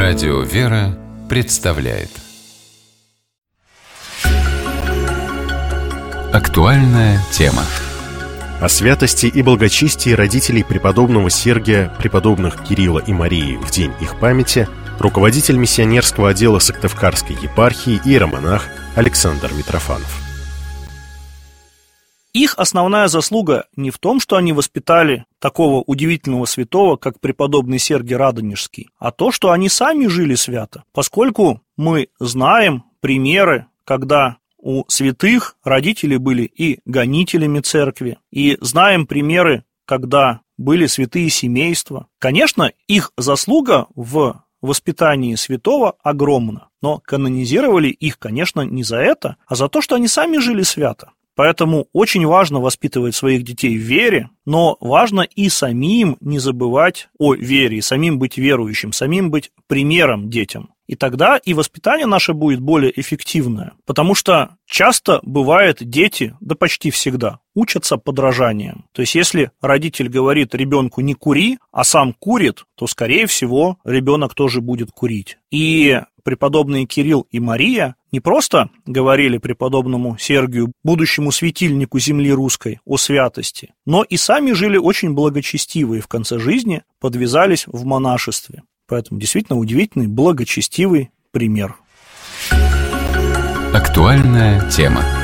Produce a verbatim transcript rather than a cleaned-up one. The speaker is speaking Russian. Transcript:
Радио «Вера» представляет актуальная тема. О святости и благочестии родителей преподобного Сергия, преподобных Кирилла и Марии в день их памяти руководитель миссионерского отдела Сыктывкарской епархии иеромонах Александр Митрофанов. Их основная заслуга не в том, что они воспитали такого удивительного святого, как преподобный Сергий Радонежский, а то, что они сами жили свято, поскольку мы знаем примеры, когда у святых родители были и гонителями церкви, и знаем примеры, когда были святые семейства. Конечно, их заслуга в воспитании святого огромна, но канонизировали их, конечно, не за это, а за то, что они сами жили свято. Поэтому очень важно воспитывать своих детей в вере, но важно и самим не забывать о вере, и самим быть верующим, самим быть примером детям. И тогда и воспитание наше будет более эффективное, потому что часто бывает дети, да почти всегда, учатся подражанием. То есть если родитель говорит ребенку «не кури», а сам курит, то, скорее всего, ребенок тоже будет курить. И преподобные Кирилл и Мария не просто говорили преподобному Сергию, будущему светильнику земли русской, о святости, но и сами жили очень благочестиво и в конце жизни подвязались в монашестве. Поэтому действительно удивительный, благочестивый пример. Актуальная тема.